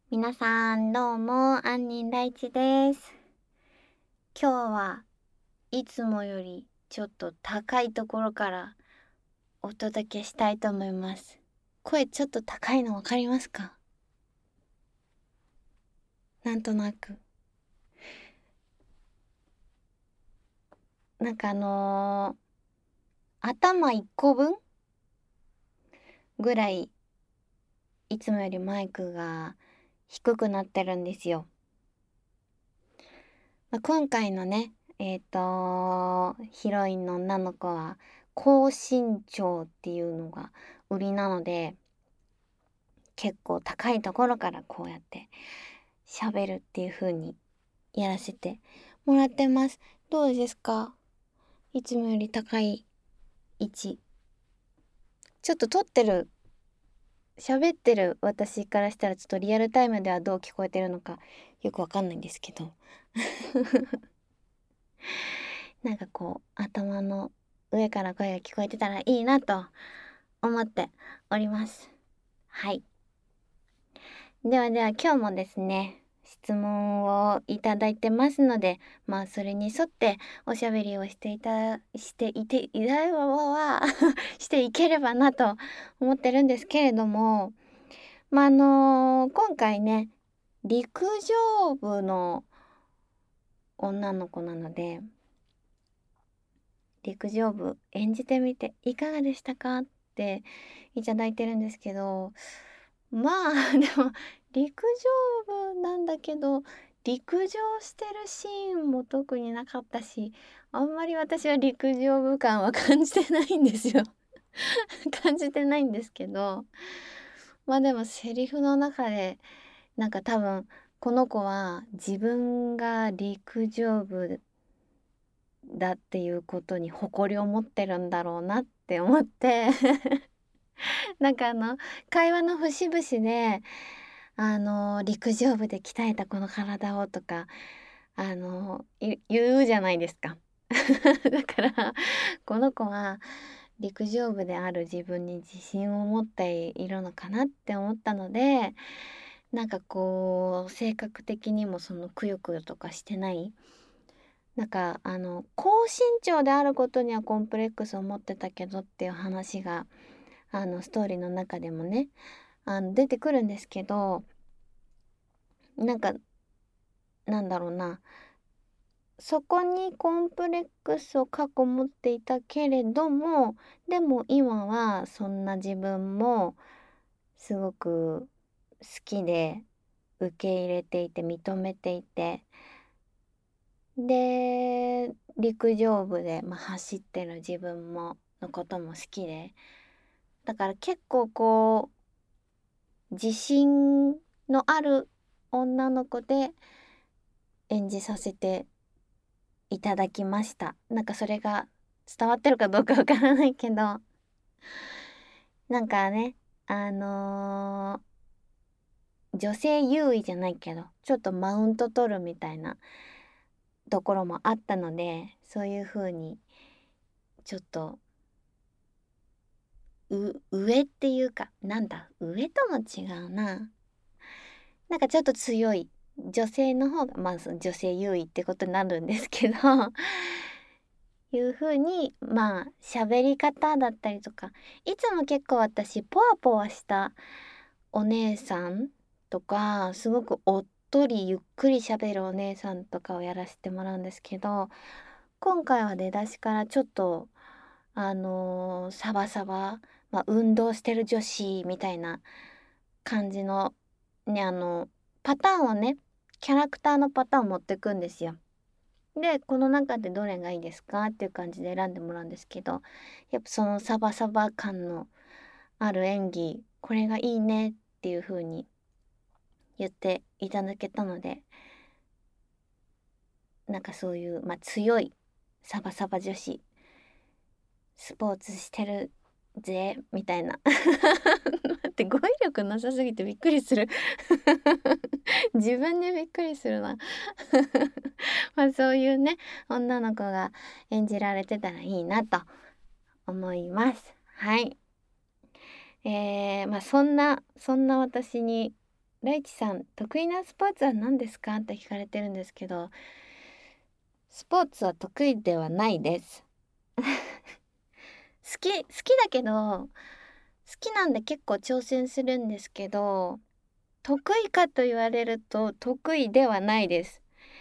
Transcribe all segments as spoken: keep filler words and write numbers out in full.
皆さんどうも、杏仁大地です。今日はいつもよりちょっと高いところからお届けしたいと思います。声ちょっと高いのわかりますか？なんとなく。なんかあのー、頭いっこぶんぐらいいつもよりマイクが低くなってるんですよ。まあ、今回のね、えっと、ヒロインの女の子は高身長っていうのが売りなので、結構高いところからこうやって喋るっていう風にやらせてもらってます。どうですか？いつもより高い位置。ちょっと撮ってる、喋ってる私からしたらちょっとリアルタイムではどう聞こえてるのかよくわかんないんですけど。なんかこう頭の上から声が聞こえてたらいいなと思っております。はい。ではでは今日もですね、質問をいただいてますので、まあそれに沿っておしゃべりをしていた、していて、いらわわわしていければなと思ってるんですけれども、まああの今回ね、陸上部の女の子なので、陸上部演じてみていかがでしたかっていただいてるんですけど、まあでも陸上部なんだけど陸上してるシーンも特になかったし、あんまり私は陸上部感は感じてないんですよ感じてないんですけど、まあでもセリフの中でなんか多分この子は自分が陸上部だっていうことに誇りを持ってるんだろうなって思ってなんかあの会話の節々であの陸上部で鍛えたこの体をとかあのい言うじゃないですかだからこの子は陸上部である自分に自信を持っているのかなって思ったので、なんかこう性格的にもそのくよくよとかしてない、なんかあの高身長であることにはコンプレックスを持ってたけどっていう話があのストーリーの中でもねあの出てくるんですけど、なんかなんだろうな、そこにコンプレックスを過去持っていたけれども、でも今はそんな自分もすごく好きで受け入れていて認めていて、で陸上部で、まあ、走ってる自分ものことも好きで、だから結構こう自信のある女の子で演じさせていただきました。なんかそれが伝わってるかどうかわからないけど、なんかね、あのー女性優位じゃないけど、ちょっとマウント取るみたいなところもあったので、そういう風にちょっとう上っていうか、なんだ、上とも違うな。なんかちょっと強い女性の方が、まあその女性優位ってことになるんですけどいう風にまあ喋り方だったりとか、いつも結構私ポワポワしたお姉さんとか、すごくおっとりゆっくり喋るお姉さんとかをやらせてもらうんですけど、今回は出だしからちょっとあのーサバサバ、まあ、運動してる女子みたいな感じのね、あのパターンをね、キャラクターのパターンを持ってくんですよ。で、この中でどれがいいですかっていう感じで選んでもらうんですけど、やっぱそのサバサバ感のある演技、これがいいねっていう風に言っていただけたので、なんかそういう、まあ、強いサバサバ女子、スポーツしてるぜみたいな待って、語彙力なさすぎてびっくりする自分でびっくりするなまあそういうね女の子が演じられてたらいいなと思います。はい。えー、まあそんなそんな私にライチさん得意なスポーツは何ですかって聞かれてるんですけど、スポーツは得意ではないです好き好きだけど、好きなんで結構挑戦するんですけど、得意かと言われると得意ではないです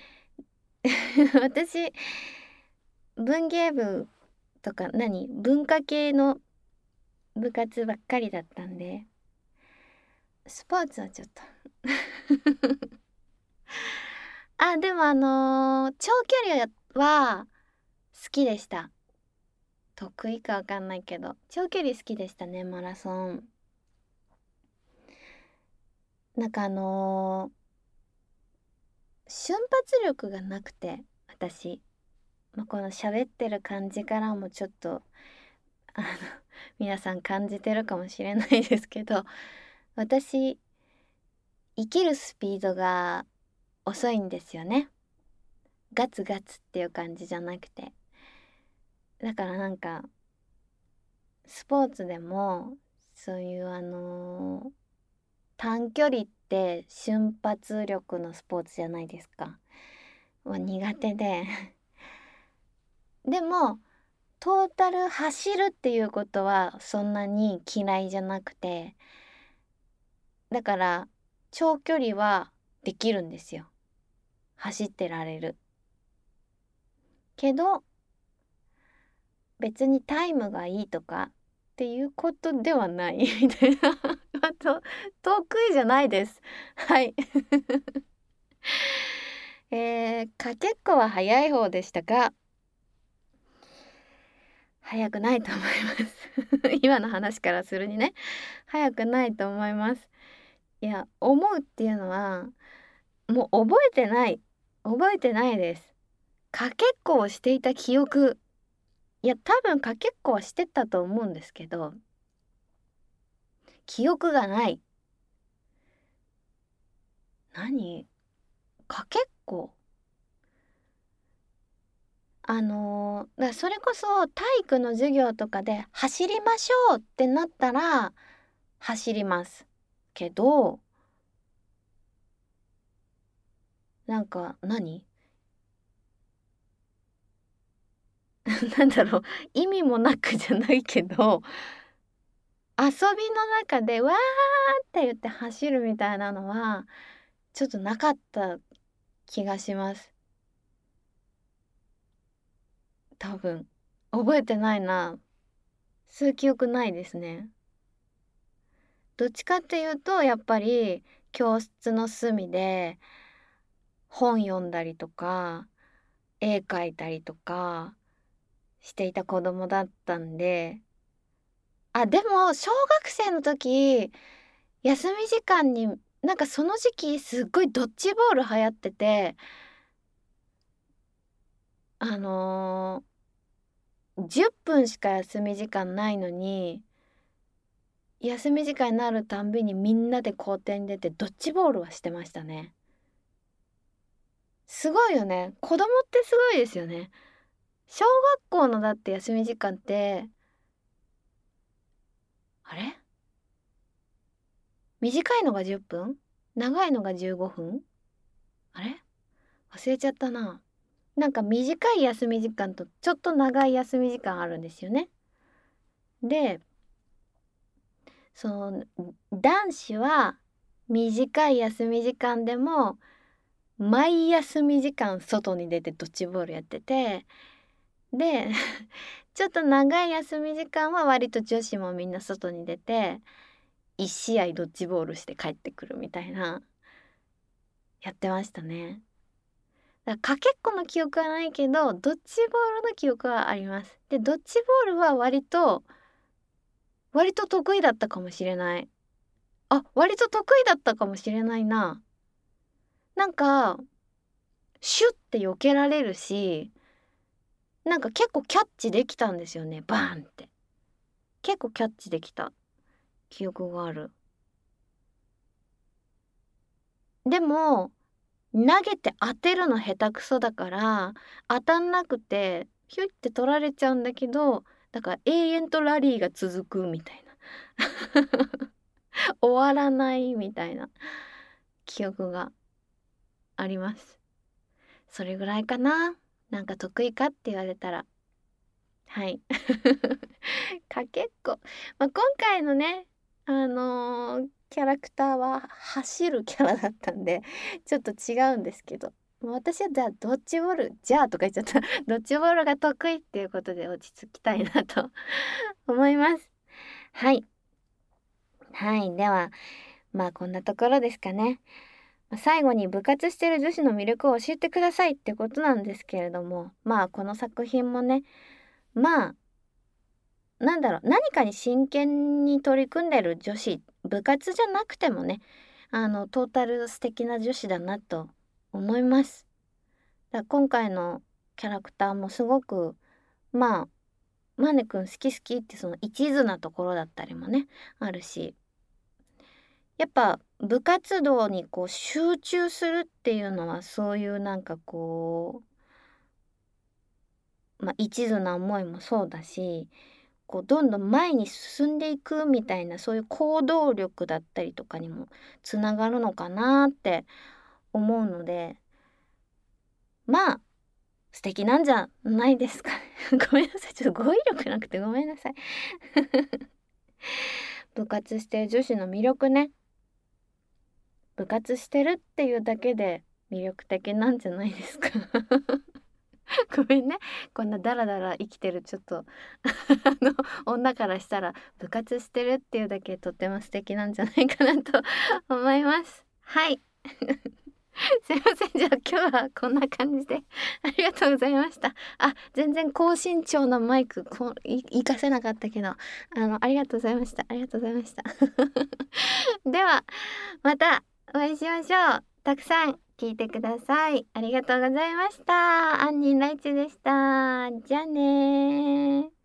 私文芸部とか何文化系の部活ばっかりだったんで、スポーツはちょっとあ、でもあのー長距離は好きでした。得意かわかんないけど長距離好きでしたね。マラソンなんかあのー瞬発力がなくて、私、まあ、この喋ってる感じからもちょっとあの皆さん感じてるかもしれないですけど、私生きるスピードが遅いんですよね。ガツガツっていう感じじゃなくて、だからなんかスポーツでもそういうあのー短距離って瞬発力のスポーツじゃないですか。は苦手ででもトータル走るっていうことはそんなに嫌いじゃなくて、だから長距離はできるんですよ。走ってられるけど別にタイムがいいとかっていうことではないみたいなあと得意じゃないですはいえー、かけっこは早い方でしたか？早くないと思います今の話からするにね、早くないと思います。いや、思うっていうのはもう覚えてない覚えてないです。かけっこをしていた記憶、いや多分かけっこはしてたと思うんですけど記憶がない。何かけっこ、あのーだからそれこそ体育の授業とかで走りましょうってなったら走りますけど、なんか何なんだろう、意味もなくじゃないけど遊びの中でわーって言って走るみたいなのはちょっとなかった気がします。多分覚えてないな。そういう記憶ないですね。どっちかっていうとやっぱり教室の隅で本読んだりとか絵描いたりとかしていた子供だったんで、あ、でも小学生の時休み時間になんかその時期すっごいドッジボール流行ってて、あのー、じゅっぷんしか休み時間ないのに休み時間になるたんびにみんなで校庭に出てドッジボールはしてましたね。すごいよね。子供ってすごいですよね。小学校のだって休み時間ってあれ短いのがじゅっぷん、長いのがじゅうごふん、あれ忘れちゃったな。なんか短い休み時間とちょっと長い休み時間あるんですよね。で、その男子は短い休み時間でも毎休み時間外に出てドッジボールやってて、でちょっと長い休み時間は割と女子もみんな外に出ていち試合ドッジボールして帰ってくるみたいなやってましたね。だからかけっこの記憶はないけどドッジボールの記憶はあります。でドッジボールは割と割と得意だったかもしれない。あ、割と得意だったかもしれないな。なんかシュッて避けられるし、なんか結構キャッチできたんですよね。バーンって結構キャッチできた記憶がある。でも投げて当てるの下手くそだから当たんなくてヒュッて取られちゃうんだけど、だから永遠とラリーが続くみたいな終わらないみたいな記憶があります。それぐらいかな。なんか得意かって言われたら、はい。かけっこ。まあ、今回のね、あのーキャラクターは走るキャラだったんで、ちょっと違うんですけど、まあ私はじゃあドッジボール、じゃあとか言っちゃった。ドッジボールが得意っていうことで落ち着きたいなと思います。はい。はい、では、まあこんなところですかね。ま、最後に部活してる女子の魅力を教えてくださいってことなんですけれども、まあこの作品もね、まあ、なんだろう、何かに真剣に取り組んでる女子、部活じゃなくてもね、あのトータル素敵な女子だなと思います。だ今回のキャラクターもすごく、まあ、マネくん好き好きってその一途なところだったりもね、あるし、やっぱ部活動にこう集中するっていうのはそういうなんかこう、まあ、一途な思いもそうだし、こうどんどん前に進んでいくみたいなそういう行動力だったりとかにもつながるのかなって思うので、まあ素敵なんじゃないですかね。ごめんなさい、ちょっと語彙力なくてごめんなさい。部活してる女子の魅力ね。部活してるっていうだけで魅力的なんじゃないですか。ごめんね。こんなダラダラ生きてるちょっとあの女からしたら部活してるっていうだけとっても素敵なんじゃないかなと思います。はい。すいません。じゃあ今日はこんな感じでありがとうございました。あ、全然高身長なマイクこい活かせなかったけど、あのありがとうございました。ありがとうございました。ではまたお会いしましょう。たくさん聞いてください。ありがとうございました。アンニンライチでした。じゃあねー。